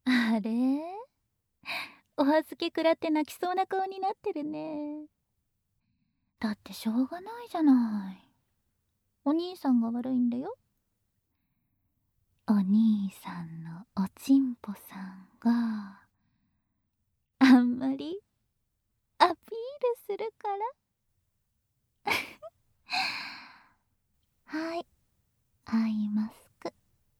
あれ、お預け食らって泣きそうな顔になってるね。だってしょうがないじゃない。お兄さんが悪いんだよ。お兄さんのおちんぽさんがあんまりアピールするから。はい、アイマスク。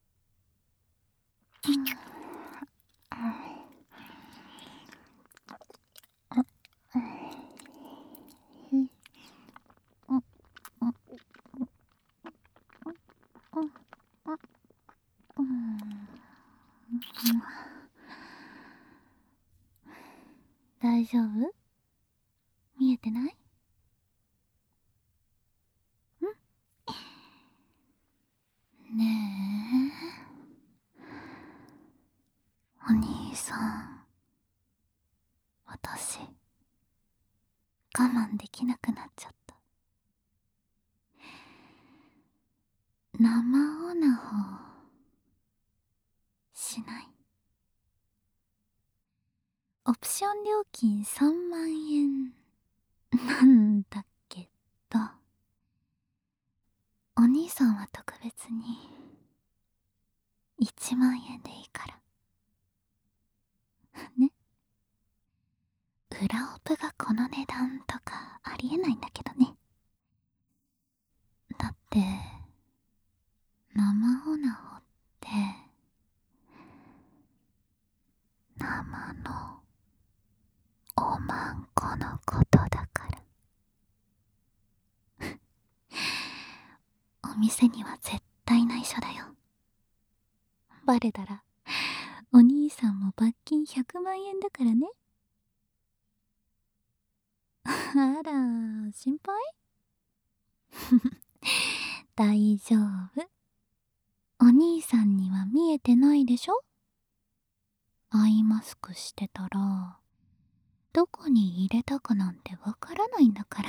大丈夫？見えてない？ねえ、お兄さん、私我慢できなくなっちゃった。生オナホしない？オプション料金3万円なんだけど、お兄さんは特別に1万円でいいからね。裏オプがこの値段とかありえないんだけどね。だって生オナホって生のおまんこのことだから。お店には絶対内緒だよ。バレたらお兄さんも罰金100万円だからね。あら、心配？大丈夫。お兄さんには見えてないでしょ？アイマスクしてたらどこに入れたかなんてわからないんだから。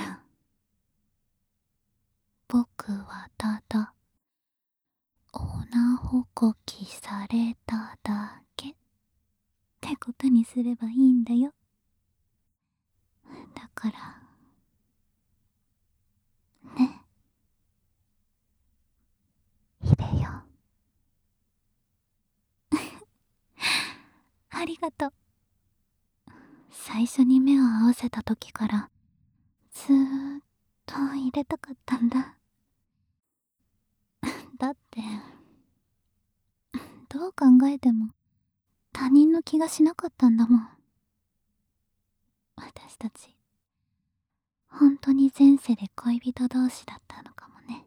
僕はただオナホこきされただけってことにすればいいんだよ。だからね、入れよう。ありがとう。最初に目を合わせた時からずーっと入れたかったんだ。だってどう考えても他人の気がしなかったんだもん。私たち本当に前世で恋人同士だったのかもね。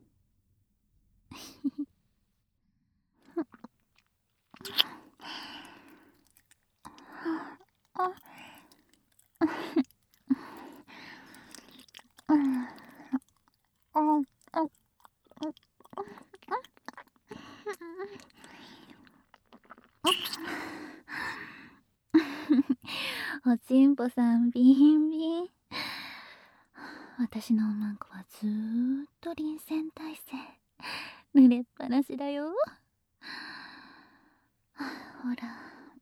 おちんぽさんビンビン。私のおまんこはずーっと臨戦態勢、濡れっぱなしだよ。ほら、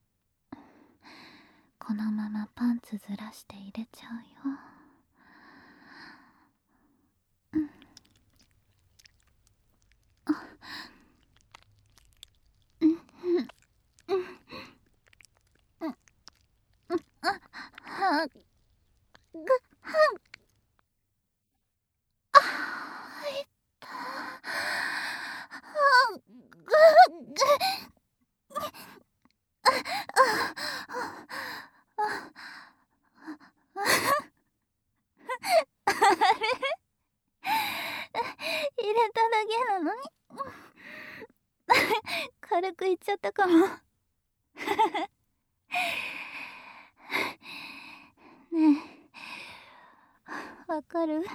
このままパンツずらして入れちゃうよ。はっぐいった入れただけなのに軽くいっちゃったかも。ねえ、わかる？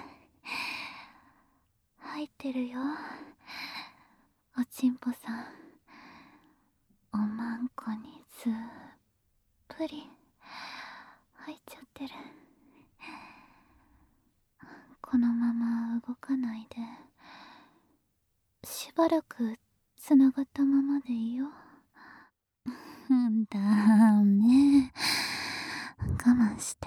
入ってるよ、おちんぽさん。おまんこにずっぷり入っちゃってる。このまま動かないでしばらくつながったままでいいよ。 ダメ。我慢して。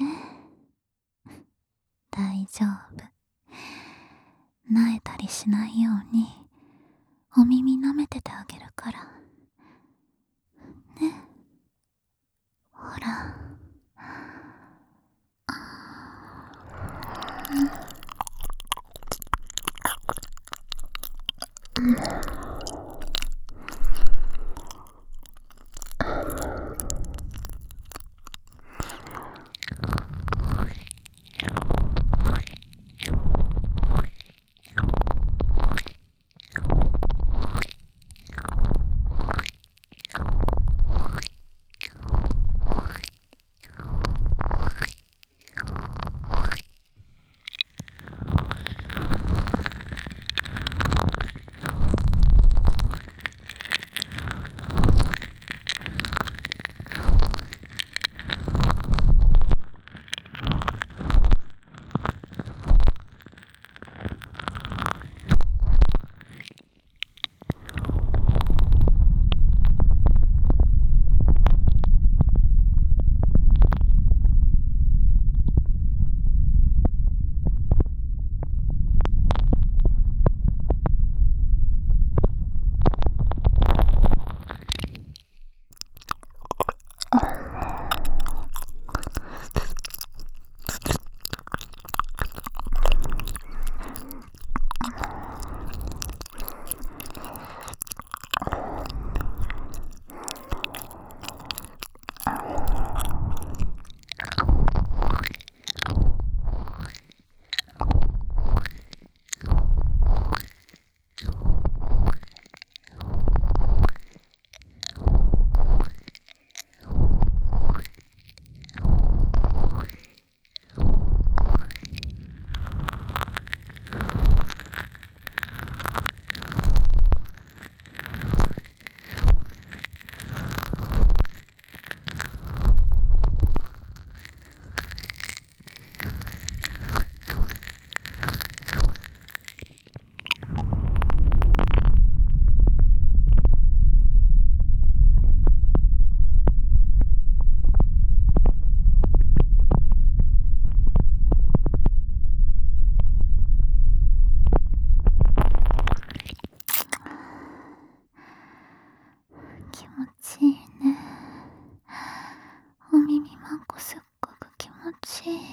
大丈夫。萎えたりしないようにお耳舐めててあげるから。ね。ほら。気持ちいいね。お耳まんこすっごく気持ちいい。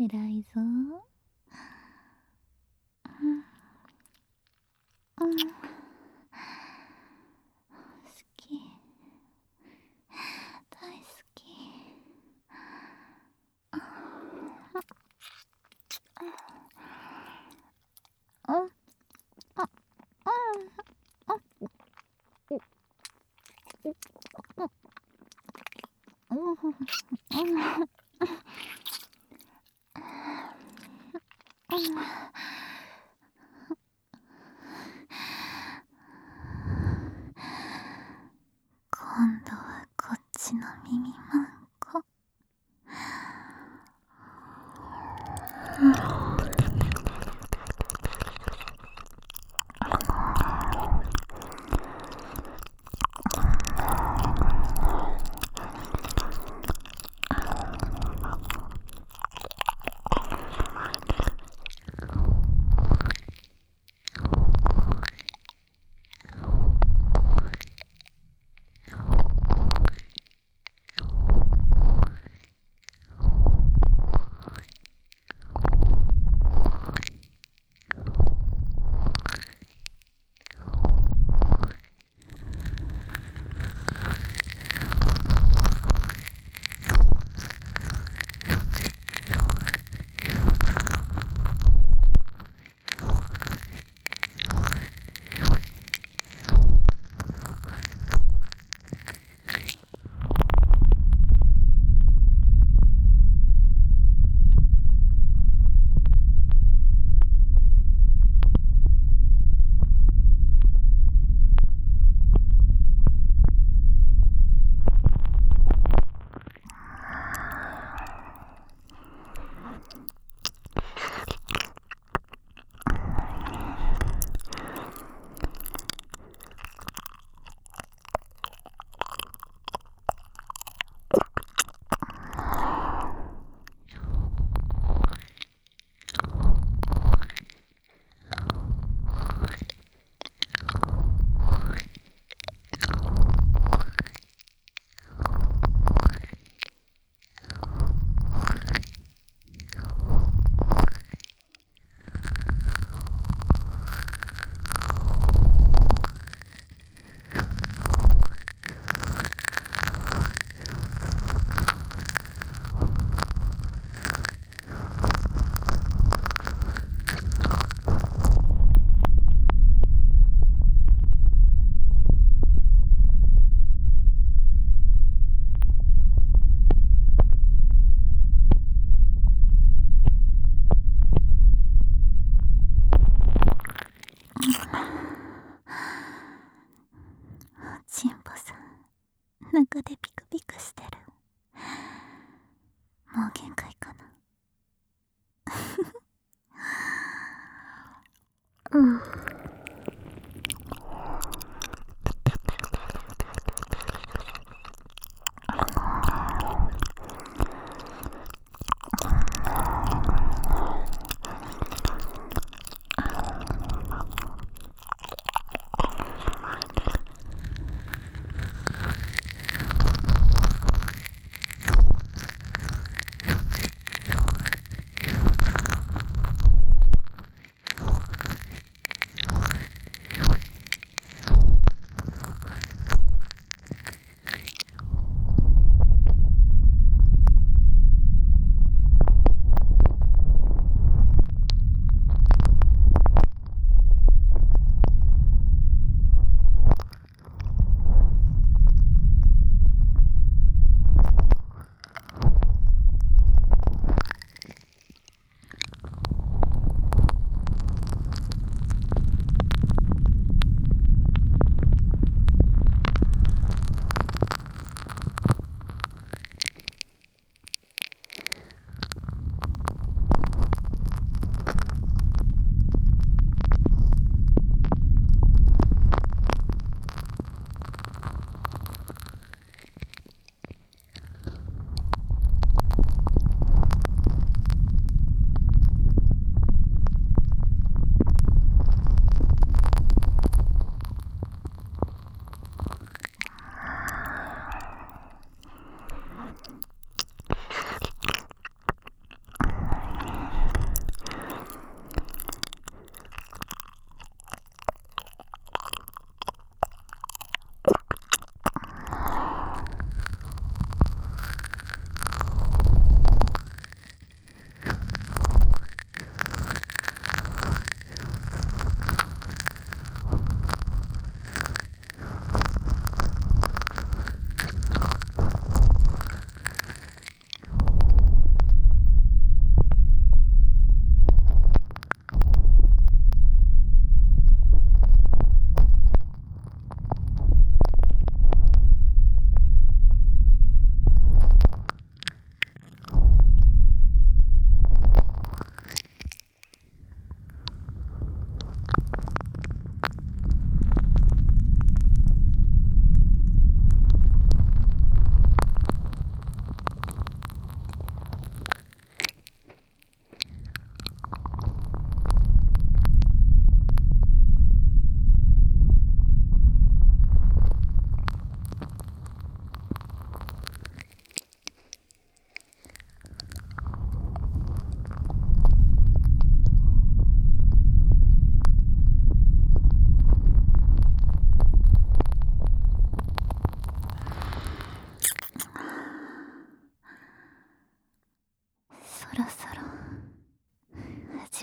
偉いぞ。好き、大好き。今度はこっちの耳まんこ。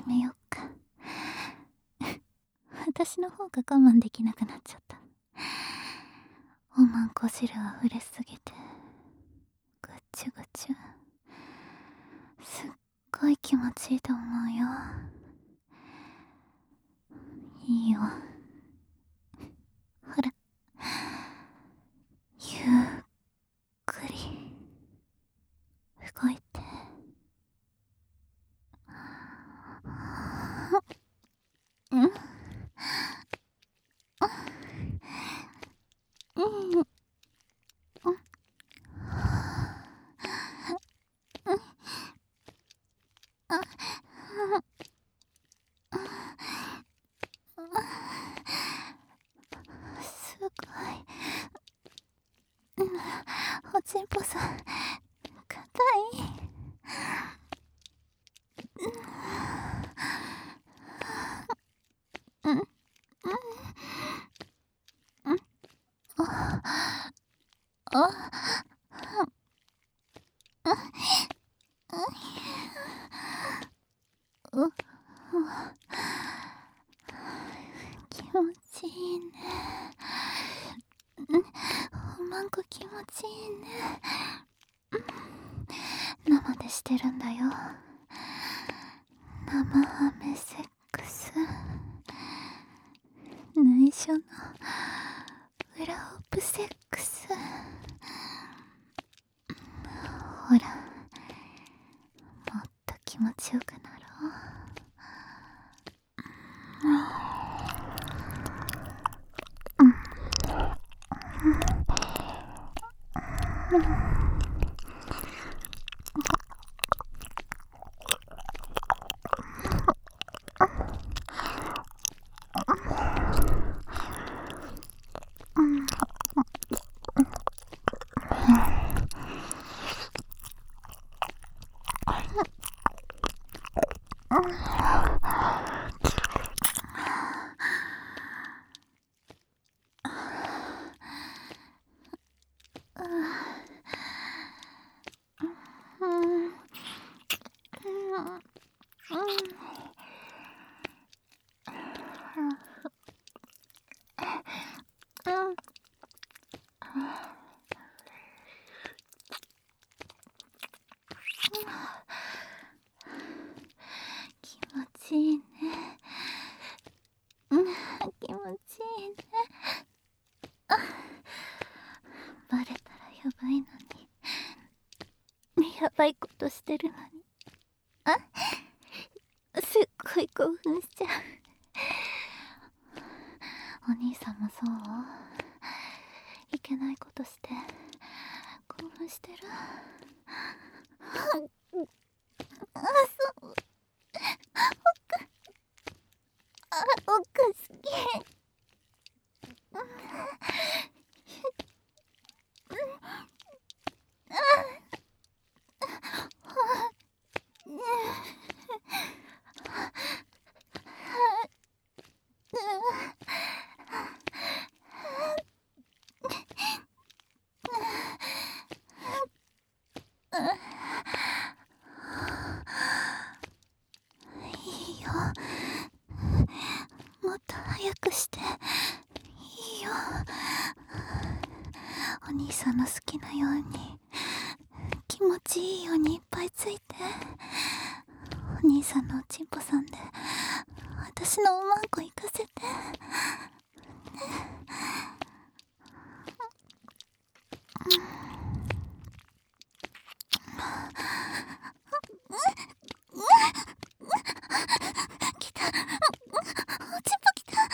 めよっか。私の方が我慢できなくなっちゃった。おまんこ汁あふれすぎてぐちゅぐちゅ、すっごい気持ちいいと思うよ。いいよ、ほら、ゆっくり動いて。うんうんすごい。おちんぽさん、硬い。うんうんうん、あう、気持ちいいね。おまんこ気持ちいいね。生でしてるんだよ。生ハメセックス。内緒の裏オプセックス。ほら、もっと気持ちよくなろう。気持ちいいね。気持ちいいね。バレたらやばいのに。やばいことしてるのに。すっごい興奮しちゃう。お兄さんもそう？いけないことして興奮してる？そう。奥好き。いいよ、もっと早くして。いいよ、お兄さんの好きなように気持ちいいようにいっぱいついて。お兄さんのおちんぽさんで私のおまんこ行かせて。来た、おちんぽ来た。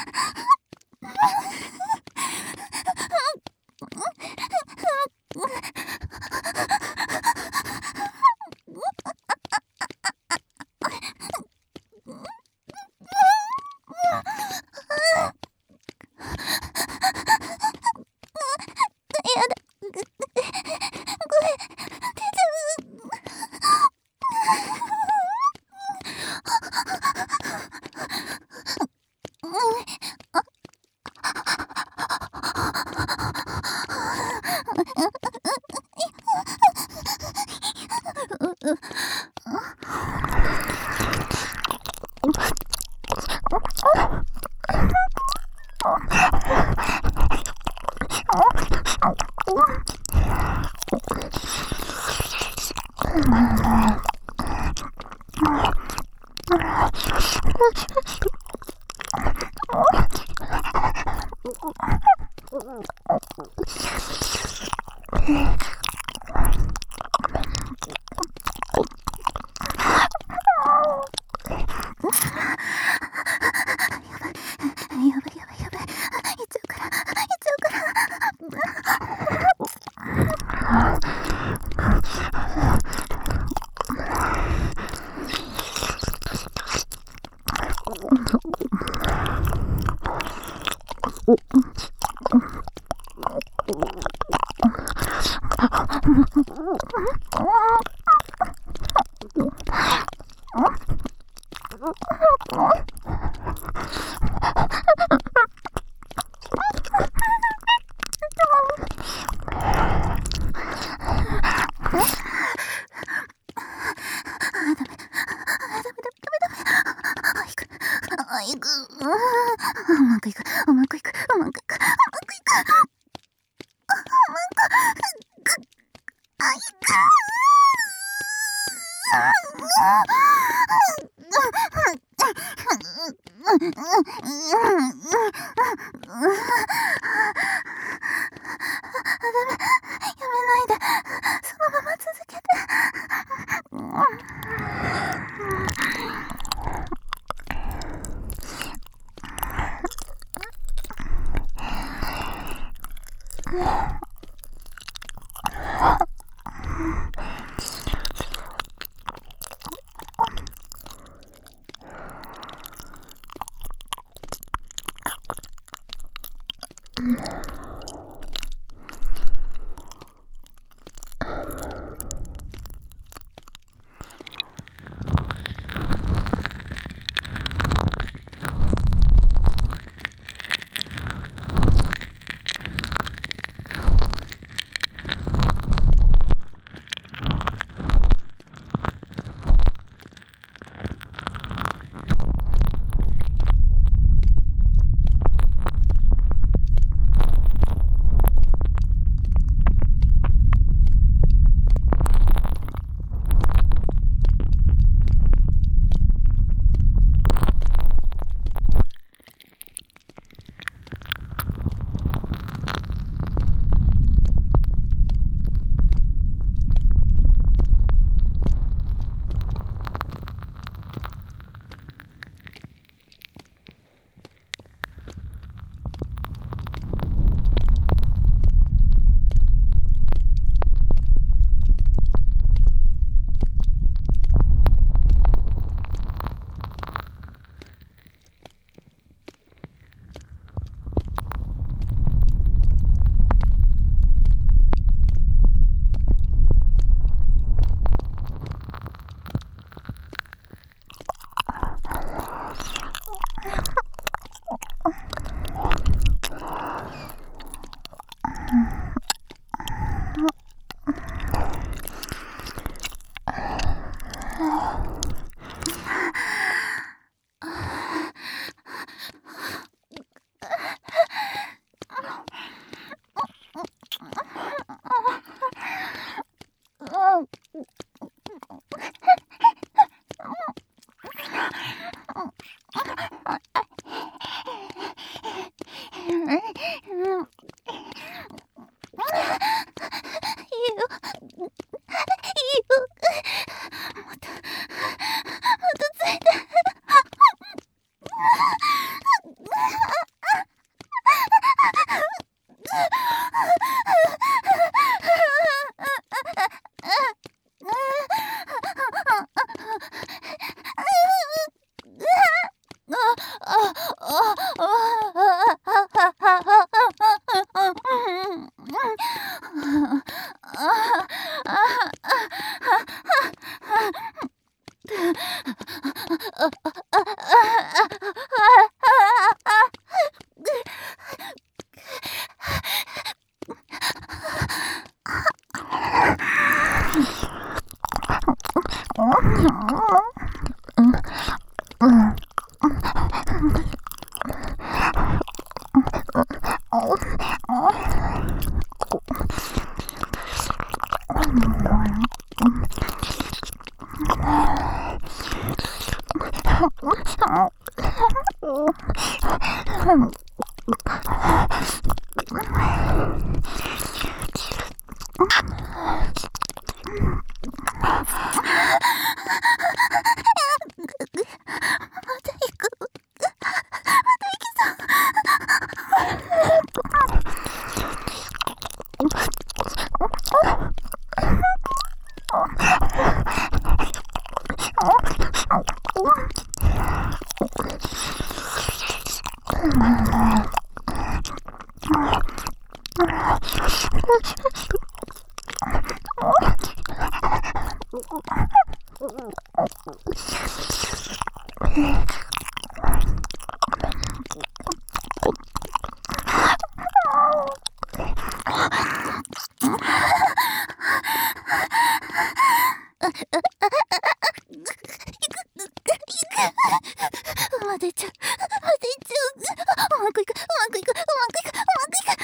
までちゃう、までちゃう。うまくいく、うまくいく、うまくいく、うまくいく、うまくい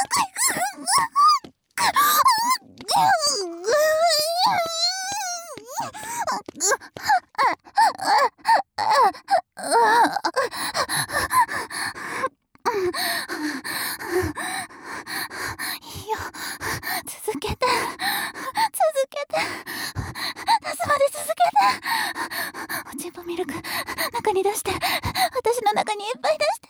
いいよ、続けて、続けて、出すまで続けて。おちんぽミルク中に出して、私の中にいっぱい出して。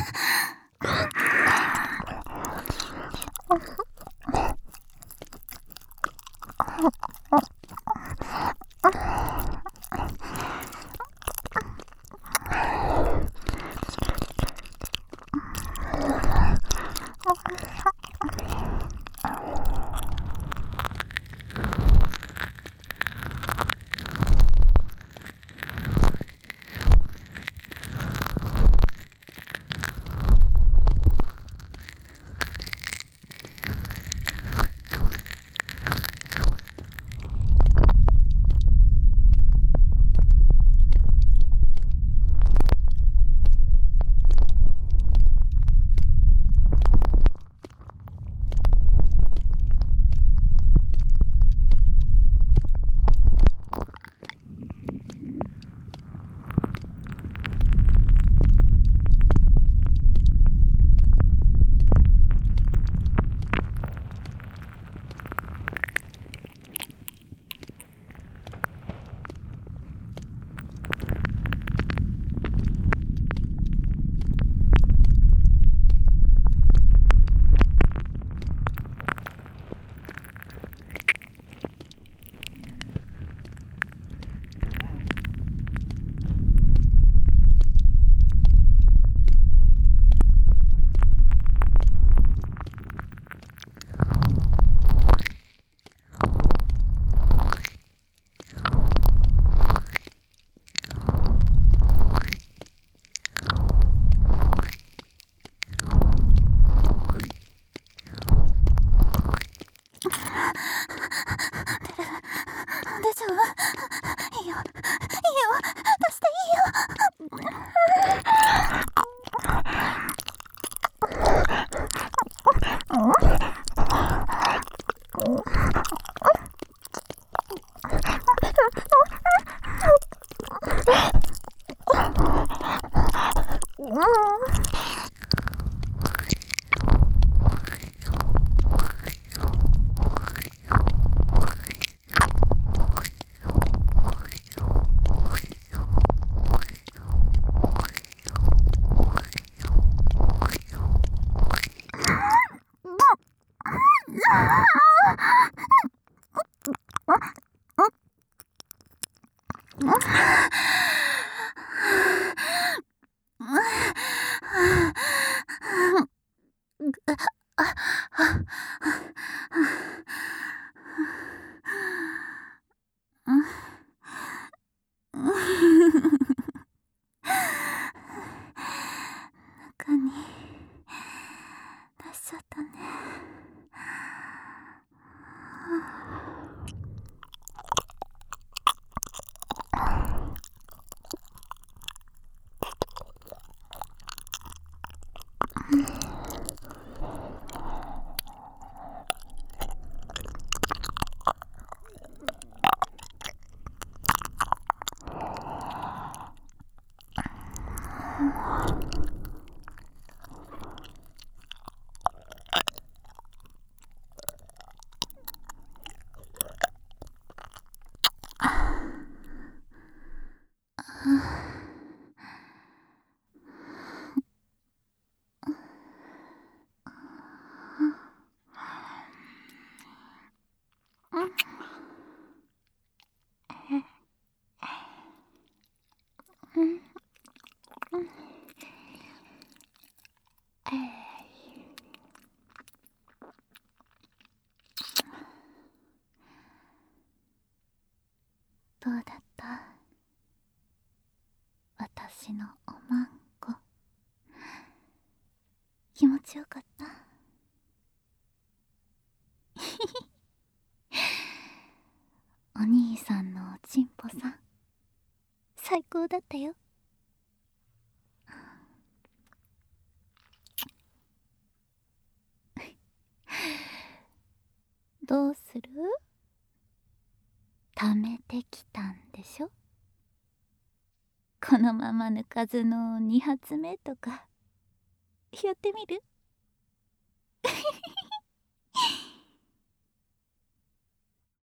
大丈夫？いいよ、いいよ、出していいよ。中に出しちゃったね。 どうだった？私のおまんこ。気持ちよかった？お兄さんのおちんぽさん、最高だったよ。どうする？貯めてきたんでしょ？このまま抜かずの2発目とかやってみる？